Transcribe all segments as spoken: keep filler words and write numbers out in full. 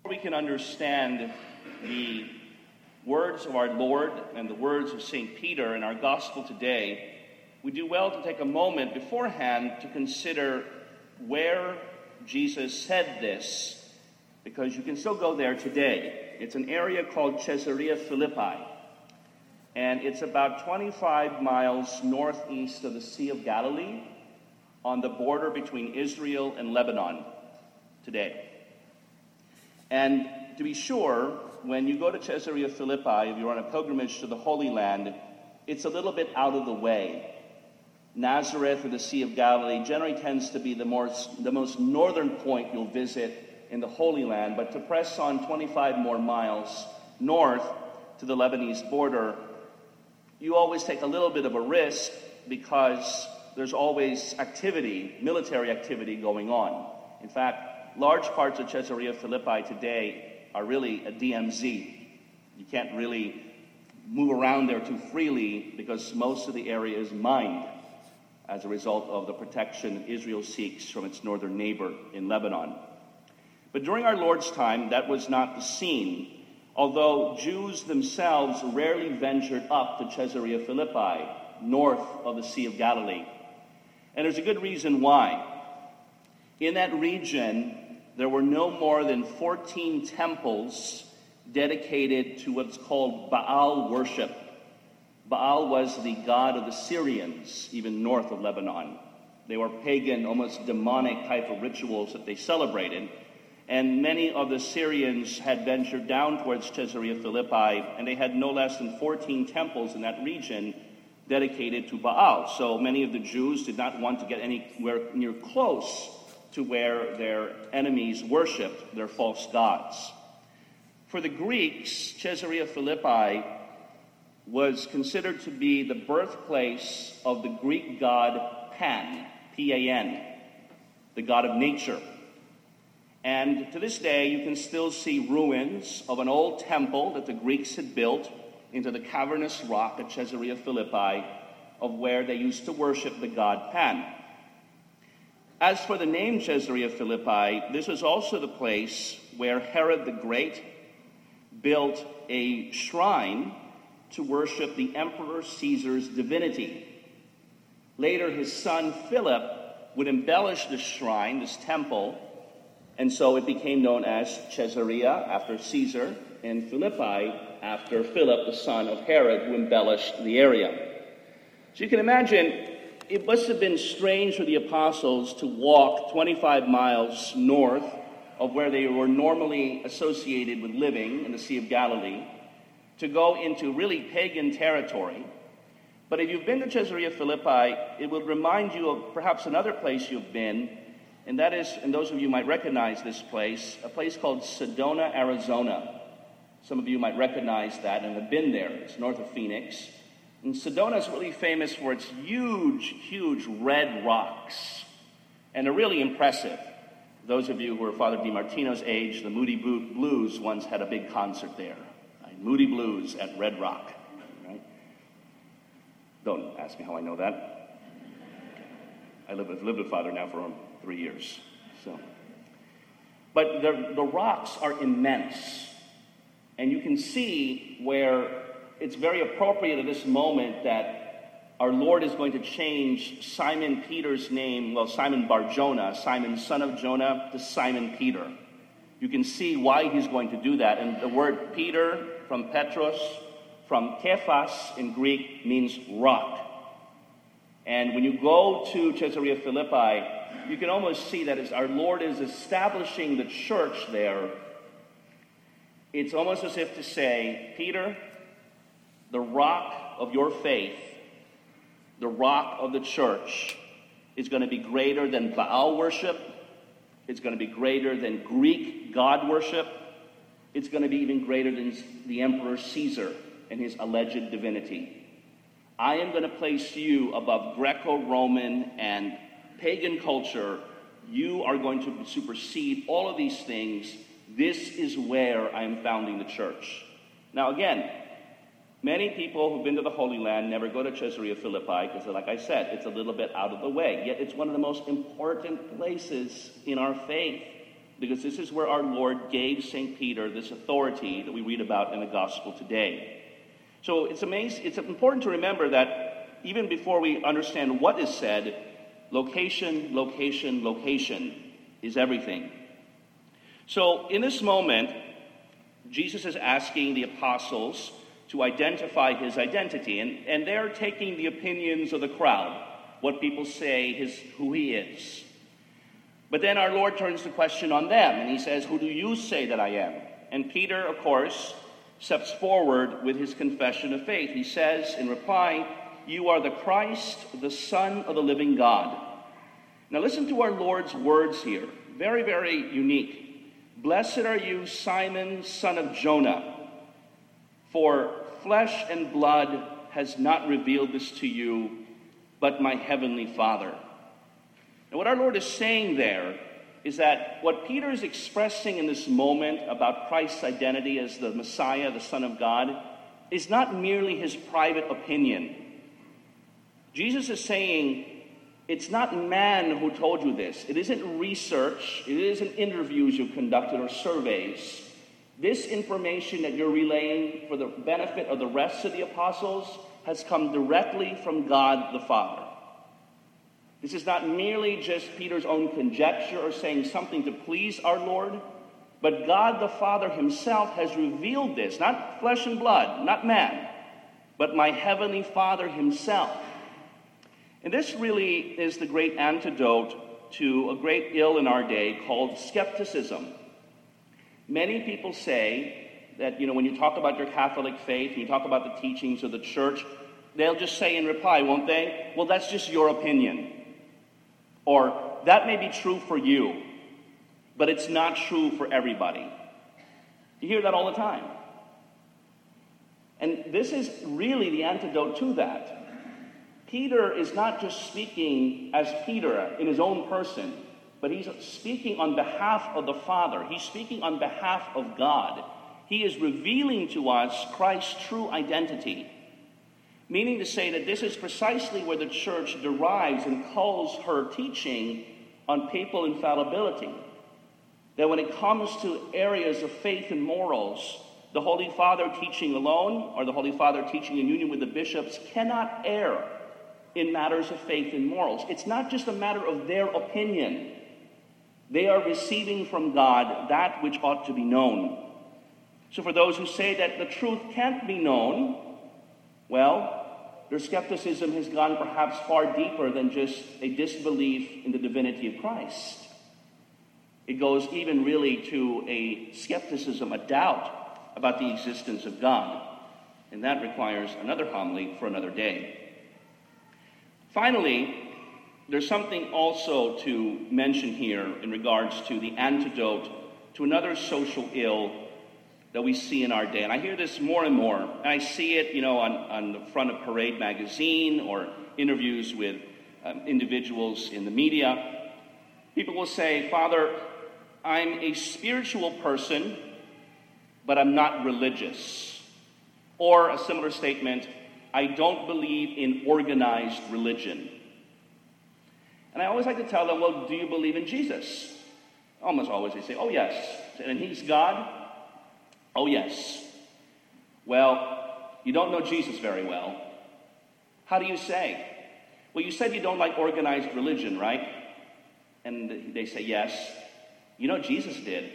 We can understand the words of our Lord and the words of Saint Peter in our gospel today. We do well to take a moment beforehand to consider where Jesus said this, because you can still go there today. It's an area called Caesarea Philippi, and it's about twenty-five miles northeast of the Sea of Galilee, on the border between Israel and Lebanon today. And to be sure, when you go to Caesarea Philippi, if you're on a pilgrimage to the Holy Land, it's a little bit out of the way. Nazareth or the Sea of Galilee generally tends to be the, more, the most northern point you'll visit in the Holy Land, but to press on twenty-five more miles north to the Lebanese border, you always take a little bit of a risk because there's always activity, military activity going on. In fact, large parts of Caesarea Philippi today are really a D M Z. You can't really move around there too freely because most of the area is mined as a result of the protection Israel seeks from its northern neighbor in Lebanon. But during our Lord's time, that was not the scene, although Jews themselves rarely ventured up to Caesarea Philippi, north of the Sea of Galilee. And there's a good reason why. In that region, there were no more than fourteen temples dedicated to what's called Baal worship. Baal was the god of the Syrians, even north of Lebanon. They were pagan, almost demonic type of rituals that they celebrated. And many of the Syrians had ventured down towards Caesarea Philippi, and they had no less than fourteen temples in that region dedicated to Baal. So many of the Jews did not want to get anywhere near close to where their enemies worshipped their false gods. For the Greeks, Caesarea Philippi was considered to be the birthplace of the Greek god Pan, P A N, the god of nature. And to this day, you can still see ruins of an old temple that the Greeks had built into the cavernous rock at Caesarea Philippi, of where they used to worship the god Pan. As for the name Caesarea Philippi, this was also the place where Herod the Great built a shrine to worship the Emperor Caesar's divinity. Later, his son Philip would embellish this shrine, this temple, and so it became known as Caesarea after Caesar, and Philippi after Philip, the son of Herod, who embellished the area. So you can imagine, it must have been strange for the apostles to walk twenty-five miles north of where they were normally associated with living in the Sea of Galilee, to go into really pagan territory. But if you've been to Caesarea Philippi, it will remind you of perhaps another place you've been, and that is, and those of you might recognize this place, a place called Sedona, Arizona. Some of you might recognize that and have been there. It's north of Phoenix. And Sedona is really famous for its huge, huge red rocks. And they're really impressive. Those of you who are Father DiMartino's age, the Moody Blues once had a big concert there. Right? Moody Blues at Red Rock. Right? Don't ask me how I know that. I live, I've lived with Father now for three years. So, But the, the rocks are immense. And you can see where it's very appropriate at this moment that our Lord is going to change Simon Peter's name, well, Simon Bar-Jonah, Simon son of Jonah, to Simon Peter. You can see why he's going to do that. And the word Peter from Petros, from Kephas in Greek, means rock. And when you go to Caesarea Philippi, you can almost see that as our Lord is establishing the church there, it's almost as if to say, Peter, the rock of your faith, the rock of the church, is going to be greater than Baal worship. It's going to be greater than Greek god worship. It's going to be even greater than the Emperor Caesar and his alleged divinity. I am going to place you above Greco-Roman and pagan culture. You are going to supersede all of these things. This is where I am founding the church. Now again, many people who've been to the Holy Land never go to Caesarea Philippi because, like I said, it's a little bit out of the way. Yet it's one of the most important places in our faith. because this is where our Lord gave Saint Peter this authority that we read about in the gospel today. So it's amazing, it's important to remember that even before we understand what is said, location, location, location is everything. So in this moment, Jesus is asking the apostles to identify his identity, and, and they're taking the opinions of the crowd, what people say his, who he is. But then our Lord turns the question on them, and he says, who do you say that I am? And Peter, of course, steps forward with his confession of faith. He says in reply, you are the Christ, the Son of the living God. Now listen to our Lord's words here. Very, very unique. Blessed are you, Simon, son of Jonah, for flesh and blood has not revealed this to you, but my heavenly Father. Now what our Lord is saying there is that what Peter is expressing in this moment about Christ's identity as the Messiah, the Son of God, is not merely his private opinion. Jesus is saying, it's not man who told you this. It isn't research. It isn't interviews you've conducted or surveys. This information that you're relaying for the benefit of the rest of the apostles has come directly from God the Father. This is not merely just Peter's own conjecture or saying something to please our Lord, but God the Father himself has revealed this, not flesh and blood, not man, but my heavenly Father himself. And this really is the great antidote to a great ill in our day called skepticism. Many people say that, you know, when you talk about your Catholic faith, and you talk about the teachings of the church, they'll just say in reply, won't they? Well, that's just your opinion. Or, that may be true for you, but it's not true for everybody. You hear that all the time. And this is really the antidote to that. Peter is not just speaking as Peter in his own person, but he's speaking on behalf of the Father. He's speaking on behalf of God. He is revealing to us Christ's true identity. Meaning to say that this is precisely where the church derives and calls her teaching on papal infallibility. That when it comes to areas of faith and morals, the Holy Father teaching alone, or the Holy Father teaching in union with the bishops, cannot err in matters of faith and morals. It's not just a matter of their opinion. They are receiving from God that which ought to be known. So for those who say that the truth can't be known, well, their skepticism has gone perhaps far deeper than just a disbelief in the divinity of Christ. It goes even really to a skepticism, a doubt about the existence of God. And that requires another homily for another day. Finally, there's something also to mention here in regards to the antidote to another social ill that we see in our day. And I hear this more and more. And I see it, you know, on, on the front of Parade magazine or interviews with um, individuals in the media. People will say, Father, I'm a spiritual person, but I'm not religious. Or a similar statement, I don't believe in organized religion. And I always like to tell them, well, do you believe in Jesus? Almost always they say, oh yes. And he's God? Oh yes. Well, you don't know Jesus very well. How do you say? Well, you said you don't like organized religion, right? And they say, yes. You know Jesus did.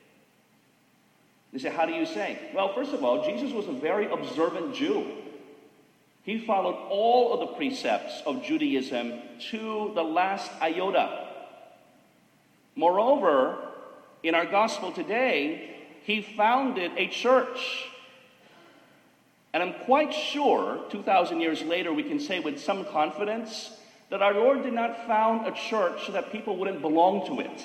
They say, how do you say? Well, first of all, Jesus was a very observant Jew. He followed all of the precepts of Judaism to the last iota. Moreover, in our gospel today, he founded a church. And I'm quite sure, two thousand years later, we can say with some confidence that our Lord did not found a church so that people wouldn't belong to it.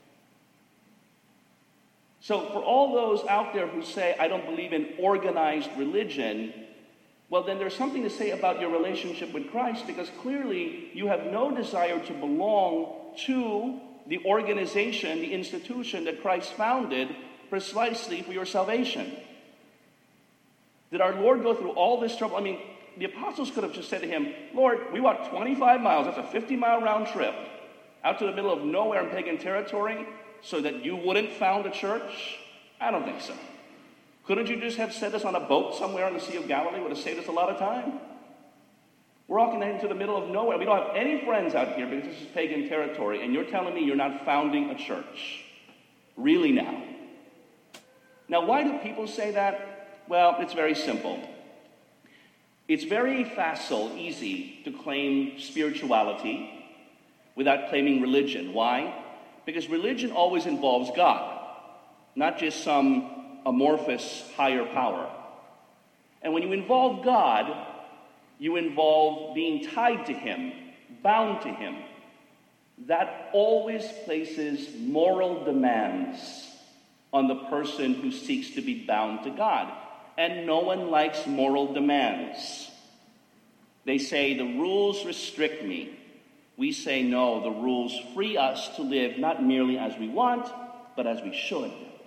So for all those out there who say, I don't believe in organized religion, well, then there's something to say about your relationship with Christ, because clearly you have no desire to belong to the organization, the institution that Christ founded precisely for your salvation. Did our Lord go through all this trouble? I mean, the apostles could have just said to him, Lord, we walked twenty-five miles, that's a fifty mile round trip, out to the middle of nowhere in pagan territory, so that you wouldn't found a church? I don't think so. Couldn't you just have set us on a boat somewhere on the Sea of Galilee? Would have saved us a lot of time. We're walking into the middle of nowhere. We don't have any friends out here because this is pagan territory, and you're telling me you're not founding a church. Really now? Now, why do people say that? Well, it's very simple. It's very facile, easy to claim spirituality without claiming religion. Why? Because religion always involves God, not just some amorphous higher power. And when you involve God, you involve being tied to Him, bound to Him. That always places moral demands on the person who seeks to be bound to God. And no one likes moral demands. They say the rules restrict me. We say no, the rules free us to live not merely as we want, but as we should.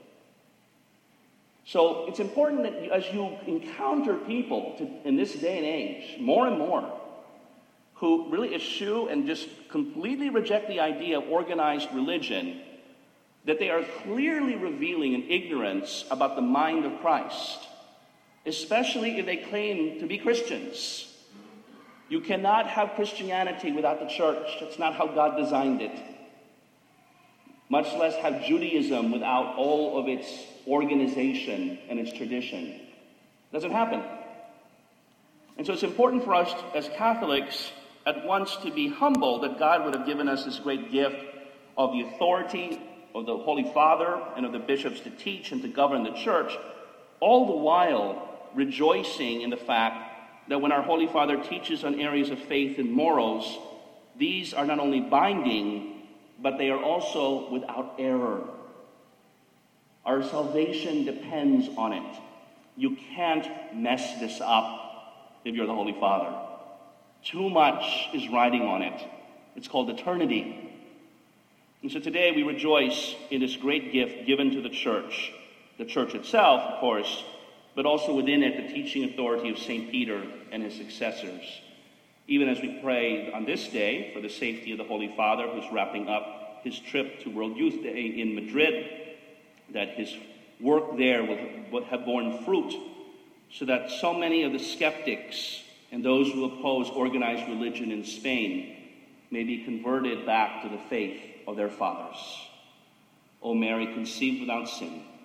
So it's important that you, as you encounter people to, in this day and age, more and more, who really eschew and just completely reject the idea of organized religion, that they are clearly revealing an ignorance about the mind of Christ, especially if they claim to be Christians. You cannot have Christianity without the church. That's not how God designed it. Much less have Judaism without all of its organization and its tradition. It doesn't happen. And so it's important for us as Catholics at once to be humble that God would have given us this great gift of the authority of the Holy Father and of the bishops to teach and to govern the church, all the while rejoicing in the fact that when our Holy Father teaches on areas of faith and morals, these are not only binding, but they are also without error. Our salvation depends on it. You can't mess this up if you're the Holy Father. Too much is riding on it. It's called eternity. And so today we rejoice in this great gift given to the church. The church itself, of course, but also within it the teaching authority of Saint Peter and his successors. Even as we pray on this day for the safety of the Holy Father, who's wrapping up his trip to World Youth Day in Madrid, that his work there will have borne fruit, so that so many of the skeptics and those who oppose organized religion in Spain may be converted back to the faith of their fathers. O Mary, conceived without sin,